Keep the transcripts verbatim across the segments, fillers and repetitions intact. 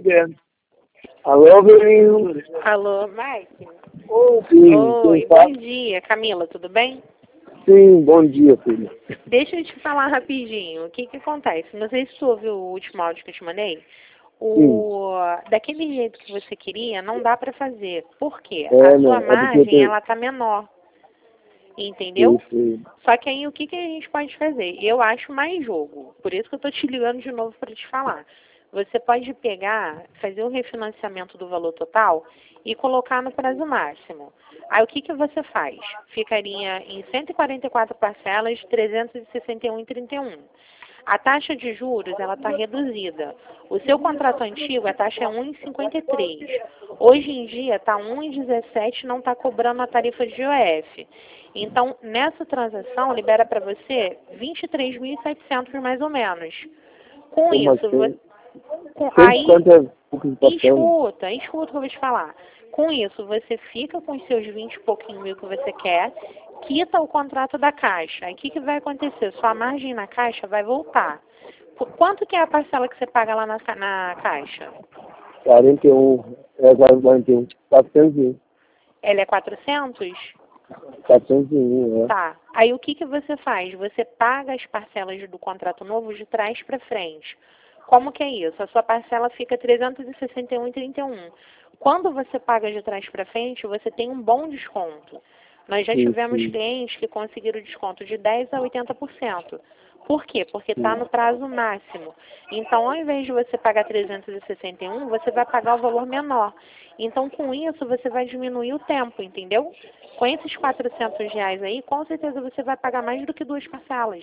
dentro. Alô, Belinho? Alô, Mike? Sim, Oi, bom dia. Camila, tudo bem? Sim, bom dia, filha. Deixa eu te falar rapidinho. O que que acontece? Não sei se tu ouviu o último áudio que eu te mandei. Sim. O... Daquele jeito que você queria, não dá pra fazer. Por quê? É, a sua né? É porque eu margem, tenho... ela tá menor. Entendeu? Sim, sim. Só que aí o que, que a gente pode fazer? Eu acho mais jogo. Por isso que eu tô te ligando de novo para te falar. Você pode pegar, fazer o refinanciamento do valor total e colocar no prazo máximo. Aí o que, que você faz? Ficaria em cento e quarenta e quatro parcelas, trezentos e sessenta e um vírgula trinta e um. A taxa de juros, ela está reduzida. O seu contrato antigo, a taxa é um vírgula cinquenta e três. Hoje em dia está um vírgula dezessete, não está cobrando a tarifa de I O F. Então, nessa transação, libera para você vinte e três mil e setecentos mais ou menos. Com Como isso, assim? você... Com, Cento aí, e cinquenta pouco de escuta, escuta o que eu vou te falar. Com isso, você fica com os seus vinte e pouquinho mil que você quer, quita o contrato da Caixa. Aí o que, que vai acontecer? Sua margem na Caixa vai voltar. Por quanto que é a parcela que você paga lá na, na Caixa? quarenta e um. É, quarenta e um. quatrocentos e um. Ela é quatrocentos? quatrocentos e um, é. Tá. Aí o que, que você faz? Você paga as parcelas do contrato novo de trás para frente. Como que é isso? A sua parcela fica trezentos e sessenta e um vírgula trinta e um. Quando você paga de trás para frente, você tem um bom desconto. Nós já Sim, tivemos sim. clientes que conseguiram desconto de dez a oitenta por cento. Por quê? Porque está Sim. no prazo máximo. Então, ao invés de você pagar trezentos e sessenta e um, você vai pagar o valor menor. Então, com isso, você vai diminuir o tempo, entendeu? Com esses quatrocentos reais aí, com certeza você vai pagar mais do que duas parcelas.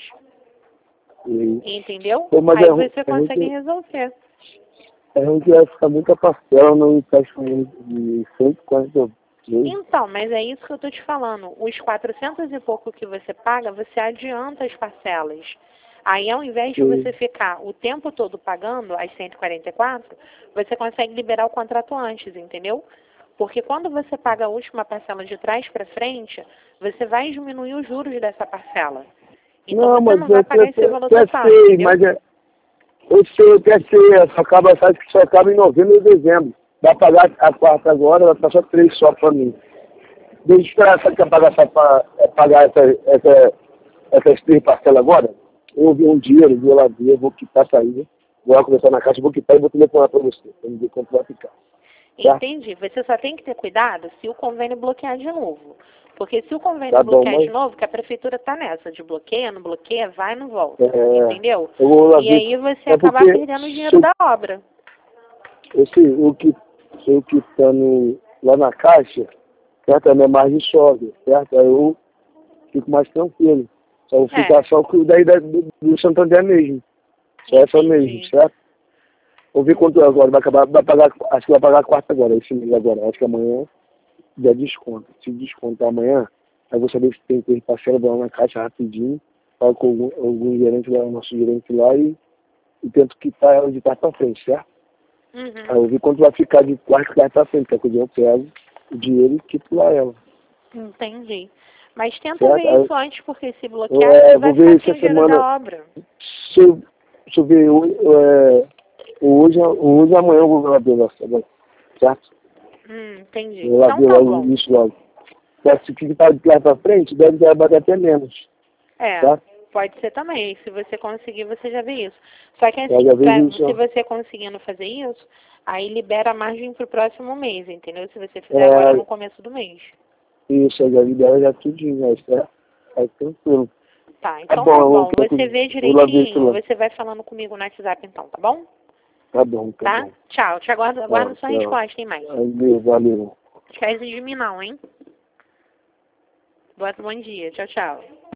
Sim. Entendeu? Pô, mas Aí é, ru- você é ruim consegue que, resolver. é ruim que vai ficar muita parcela, não fecha de cento e quarenta. Então, mas é isso que eu tô te falando. Os quatrocentos e pouco que você paga, você adianta as parcelas. Aí, ao invés de Sim. você ficar o tempo todo pagando as cento e quarenta e quatro, você consegue liberar o contrato antes, entendeu? Porque quando você paga a última parcela de trás para frente, você vai diminuir os juros dessa parcela. Então, Não, você mas não eu vai pagar esse até valor até total, sei, entendeu? mas é, eu sei, eu até sei, só acaba, sabe que só acaba em novembro e dezembro. Vai pagar a quarta agora, vai passar três só pra mim. Deixa eu esperar, sabe que eu pagar, essa, pa- é, pagar essa, essa, essas três parcelas agora? Eu vi um dinheiro, vou lá ver, vou quitar a saída, vou lá conversar na caixa, vou quitar e vou telefonar pra você, pra me ver quanto vai ficar. Tá? Entendi. Você só tem que ter cuidado se o convênio bloquear de novo. Porque se o convênio Tá bom, bloquear de mas novo, que a prefeitura tá nessa, de bloqueia, não bloqueia, vai, não volta. é, Entendeu? eu vou lá E ver. aí você É acabar porque perdendo o se dinheiro eu, da obra. esse, o que eu quitando lá na caixa, certo? A minha margem sobe, certo? Aí eu fico mais tranquilo. Só vou É, ficar só com o daí da, do, do Santander mesmo. Só essa mesmo, entendi. certo? Vou ver quanto é agora, vai acabar, vai pagar, acho que vai pagar a quarta agora, esse mês agora. Acho que amanhã já desconta. Se descontar amanhã, aí eu vou saber se tem que parcela, vou lá na caixa rapidinho, falo com algum, algum gerente lá, nosso gerente lá e, e tento quitar ela de trás pra frente, certo? Aí Uhum. eu vi quanto vai ficar de quarto trás pra frente, que eu pego o dinheiro e quito lá ela, Entendi. Mas tenta certo? ver Aí, isso antes, porque se eu, bloquear, é, você vou vai ficar ver sem essa o dinheiro semana, da obra. se eu, se eu ver hoje, é, hoje, hoje amanhã eu vou lá ver lá, certo? Hum, entendi. Eu vou lá Então ver tá logo bom. isso logo. Mas se ficar de trás pra frente, deve bater até menos, É, tá? pode ser também. Se você conseguir, você já vê isso. Só que Eu assim, já pra, vejo isso, se ó. você conseguindo fazer isso, aí libera a margem pro próximo mês, entendeu? Se você fizer agora É, no começo do mês. isso, eu já libero já tudinho, né? Certo? Aí tranquilo. Tá, Tá então bom, tá eu vou, bom. Você vê eu vou lá ver isso direitinho, lá. você vai falando comigo no WhatsApp então, tá bom? Tá bom, tá Tá? bom. Tchau, te aguardo, Tchau, aguardo sua tchau. resposta, hein, mais. Valeu, valeu. Esquece de mim não, hein? Boa, bom dia. Tchau, tchau.